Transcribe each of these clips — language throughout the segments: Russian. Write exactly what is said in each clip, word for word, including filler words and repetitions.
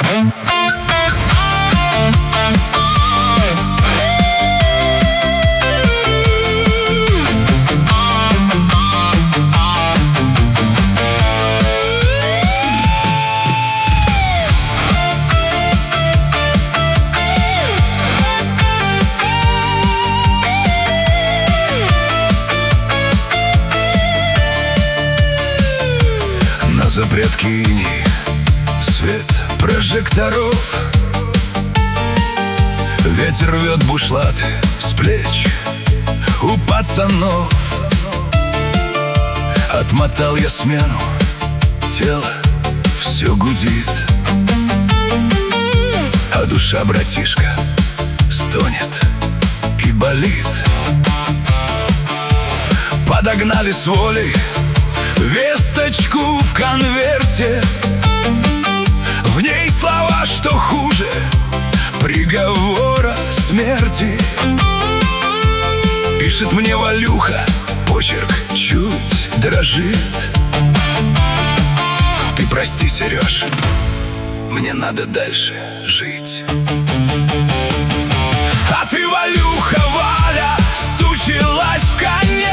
Запретки иней, свет прожекторов, ветер рвет бушлаты с плеч у пацанов. Отмотал я смену, тело все гудит, а душа, братишка, стонет и болит. Подогнали с волей весточку в конверте, в ней слова, что хуже приговора смерти. Пишет мне Валюха, почерк чуть дрожит: ты прости, Сереж, мне надо дальше жить. А ты, Валюха, Валя, сучилась в конец,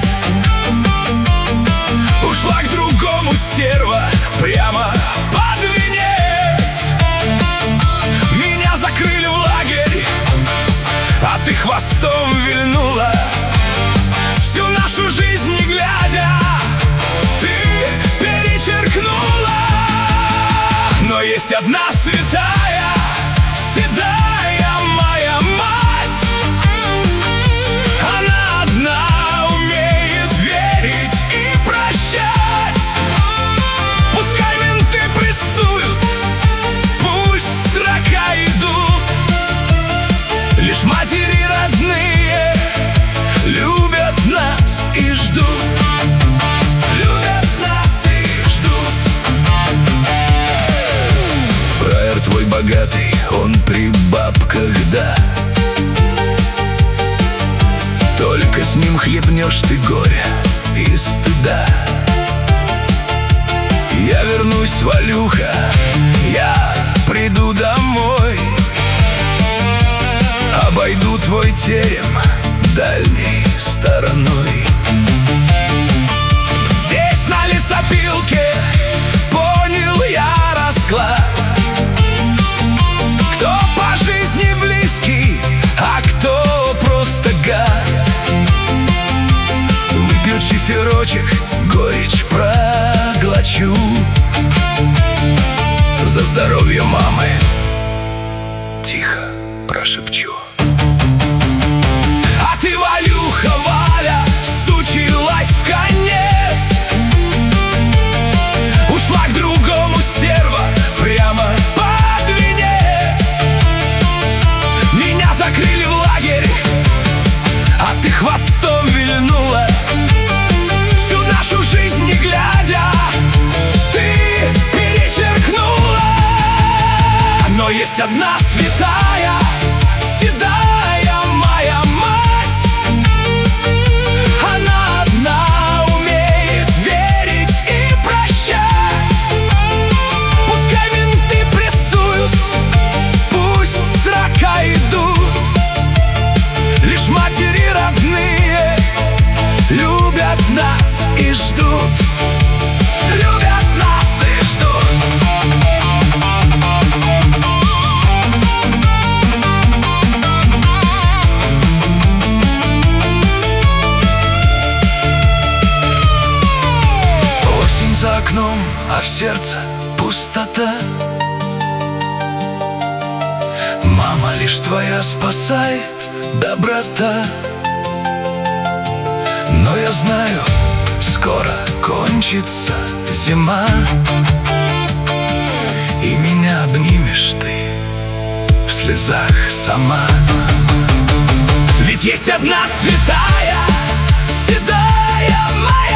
ушла к другому, стерва, прямо под венец. Меня закрыли в лагерь, а ты хвостом вильнула, всю нашу жизнь не глядя ты перечеркнула. Но есть одна святая, седая моя мать, она одна умеет верить и прощать. Пускай менты прессуют, пусть срока идут, лишь матери родные любят нас и ждут. Любят нас и ждут. Фраер твой богатый, он при бабках, да, только с ним хлебнешь ты горя и стыда. Я вернусь, Валюха, я приду домой, обойду твой терем дальней стороной. Здесь на лесопилке понял я расклад: кто по жизни близкий, а кто просто гад. Выпью чиферочек, горечь проглочу, за здоровье мамы тихо прошепчу. А ты, Валюха, Валя, сучилась в конец, ушла к другому, стерва, прямо под венец. Меня закрыли в лагерь, а ты хвостом вильнула, всю нашу жизнь не глядя ты перечеркнула. Но есть одна святая, седая моя мать, она одна умеет верить и прощать. Пускай менты прессуют, пусть срока идут, лишь матери родные любят нас и ждут. Любят нас и ждут. Осень за окном, а в сердце пустота. Мама, лишь твоя спасает доброта. Но я знаю, скоро кончится зима, и меня обнимешь ты в слезах сама. Ведь есть одна святая, седая моя